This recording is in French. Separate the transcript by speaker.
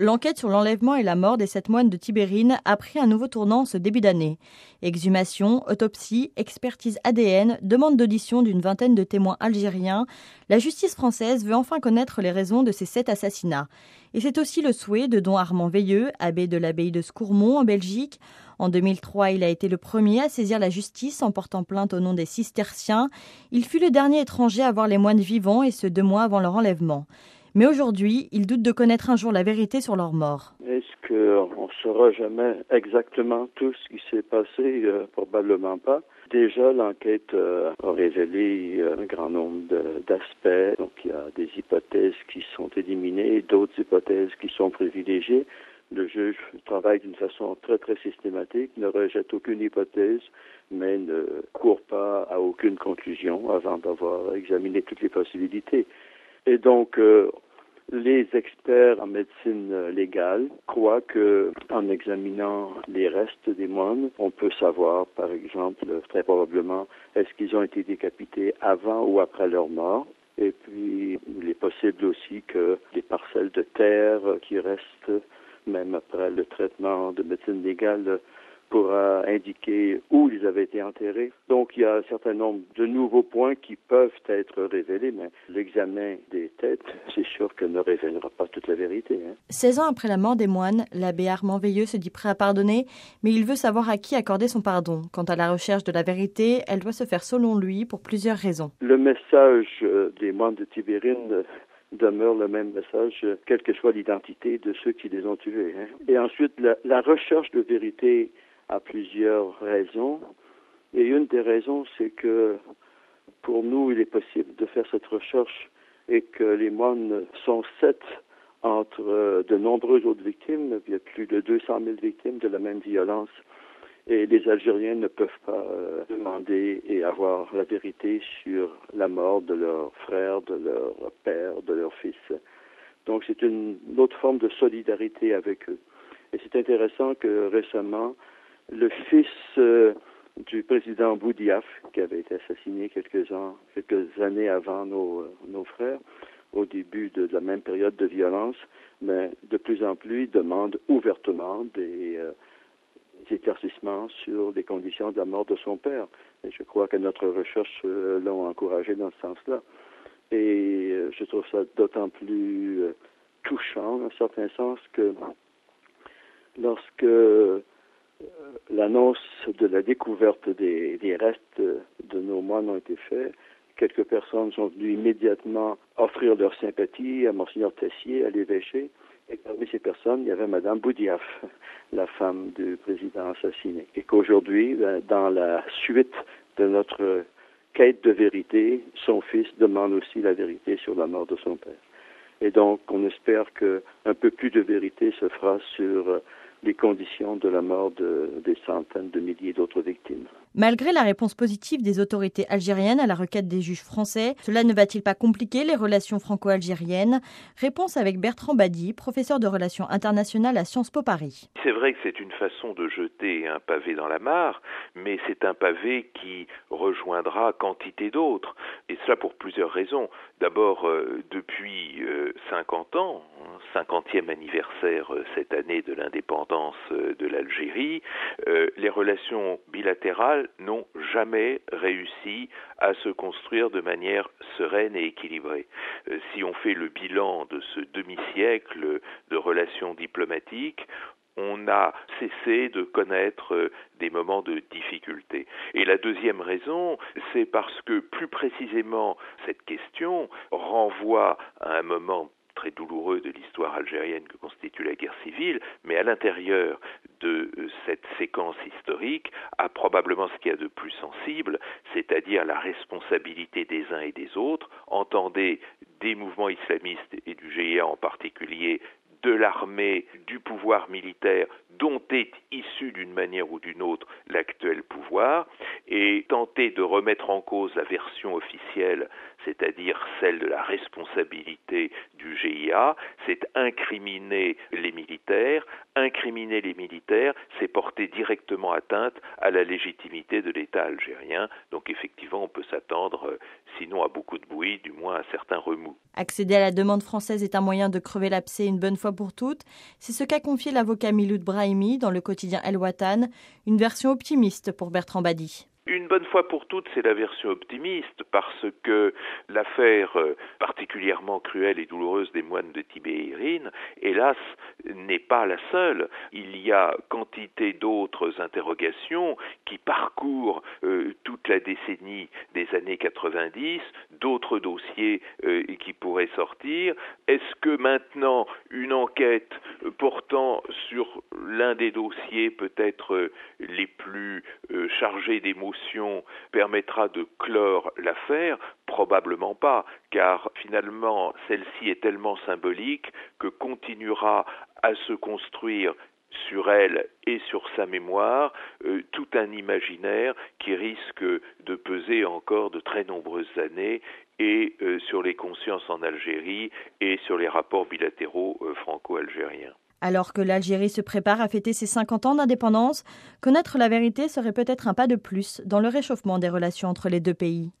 Speaker 1: L'enquête sur l'enlèvement et la mort des 7 moines de Tibérine a pris un nouveau tournant ce début d'année. Exhumation, autopsie, expertise ADN, demande d'audition d'une vingtaine de témoins algériens. La justice française veut enfin connaître les raisons de ces 7 assassinats. Et c'est aussi le souhait de don Armand Veilleux, abbé de l'abbaye de Scourmont en Belgique. En 2003, il a été le premier à saisir la justice en portant plainte au nom des cisterciens. Il fut le dernier étranger à voir les moines vivants et ce 2 mois avant leur enlèvement. Mais aujourd'hui, il doute de connaître un jour la vérité sur leur mort.
Speaker 2: Est-ce qu'on ne saura jamais exactement tout ce qui s'est passé? Probablement pas. Déjà, l'enquête a révélé un grand nombre d'aspects. Donc, il y a des hypothèses qui sont éliminées, d'autres hypothèses qui sont privilégiées. Le juge travaille d'une façon très, très systématique, ne rejette aucune hypothèse, mais ne court pas à aucune conclusion avant d'avoir examiné toutes les possibilités. Et donc, les experts en médecine légale croient que, en examinant les restes des moines, on peut savoir, par exemple, très probablement, est-ce qu'ils ont été décapités avant ou après leur mort. Et puis, il est possible aussi que les parcelles de terre qui restent, même après le traitement de médecine légale, pourra indiquer où ils avaient été enterrés. Donc, il y a un certain nombre de nouveaux points qui peuvent être révélés, mais l'examen des têtes, c'est sûr qu'elle ne révélera pas toute la vérité.
Speaker 1: 16 ans après la mort des moines, l'abbé Armand Veilleux se dit prêt à pardonner, mais il veut savoir à qui accorder son pardon. Quant à la recherche de la vérité, elle doit se faire selon lui pour plusieurs raisons.
Speaker 2: Le message des moines de Tibérine demeure le même message, quelle que soit l'identité de ceux qui les ont tués. Et ensuite, la recherche de vérité a plusieurs raisons. Et une des raisons, c'est que pour nous, il est possible de faire cette recherche et que les moines sont 7 entre de nombreuses autres victimes. Il y a plus de 200 000 victimes de la même violence. Et les Algériens ne peuvent pas demander et avoir la vérité sur la mort de leur frère, de leur père, de leur fils. Donc c'est une autre forme de solidarité avec eux. Et c'est intéressant que récemment, le fils du président Boudiaf, qui avait été assassiné quelques années avant nos frères, au début de la même période de violence, mais de plus en plus demande ouvertement des éclaircissements sur les conditions de la mort de son père. Et je crois que notre recherche l'ont encouragé dans ce sens-là. Et je trouve ça d'autant plus touchant, dans un certain sens, que lorsque l'annonce de la découverte des restes de nos moines ont été faits, quelques personnes sont venues immédiatement offrir leur sympathie à Monseigneur Tessier, à l'évêché. Et parmi ces personnes, il y avait Madame Boudiaf, la femme du président assassiné. Et qu'aujourd'hui, dans la suite de notre quête de vérité, son fils demande aussi la vérité sur la mort de son père. Et donc, on espère qu'un peu plus de vérité se fera sur les conditions de la mort des centaines de milliers d'autres victimes.
Speaker 1: Malgré la réponse positive des autorités algériennes à la requête des juges français, cela ne va-t-il pas compliquer les relations franco-algériennes? Réponse avec Bertrand Badi, professeur de relations internationales à Sciences Po Paris.
Speaker 3: C'est vrai que c'est une façon de jeter un pavé dans la mare, mais c'est un pavé qui rejoindra quantité d'autres, et cela pour plusieurs raisons. D'abord, depuis 50 ans, 50e anniversaire cette année de l'indépendance de l'Algérie, les relations bilatérales n'ont jamais réussi à se construire de manière sereine et équilibrée. Si on fait le bilan de ce demi-siècle de relations diplomatiques, on a cessé de connaître des moments de difficulté. Et la deuxième raison, c'est parce que plus précisément, cette question renvoie à un moment très douloureux de l'histoire algérienne que constitue la guerre civile, mais à l'intérieur de cette séquence historique a probablement ce qu'il y a de plus sensible, c'est-à-dire la responsabilité des uns et des autres, entendez des mouvements islamistes et du GIA en particulier, de l'armée, du pouvoir militaire, dont est issu d'une manière ou d'une autre l'actuel pouvoir, et tenter de remettre en cause la version officielle, c'est-à-dire celle de la responsabilité du GIA, c'est incriminer les militaires. Incriminer les militaires, c'est porter directement atteinte à la légitimité de l'État algérien. Donc effectivement, on peut s'attendre, sinon à beaucoup de bruit, du moins à certains remous.
Speaker 1: Accéder à la demande française est un moyen de crever l'abcès une bonne fois pour toutes. C'est ce qu'a confié l'avocat Miloud Brahimi dans le quotidien El Watan, une version optimiste pour Bertrand Badi.
Speaker 3: Une bonne fois pour toutes, c'est la version optimiste parce que l'affaire particulièrement cruelle et douloureuse des moines de Tibérine, hélas, n'est pas la seule. Il y a quantité d'autres interrogations qui parcourent toute la décennie des années 90, d'autres dossiers qui pourraient sortir. Est-ce que maintenant une enquête portant sur l'un des dossiers peut-être les plus chargés d'émotions permettra de clore l'affaire? Probablement pas, car finalement celle-ci est tellement symbolique que continuera à se construire sur elle et sur sa mémoire tout un imaginaire qui risque de peser encore de très nombreuses années et sur les consciences en Algérie et sur les rapports bilatéraux franco-algériens.
Speaker 1: Alors que l'Algérie se prépare à fêter ses 50 ans d'indépendance, connaître la vérité serait peut-être un pas de plus dans le réchauffement des relations entre les deux pays.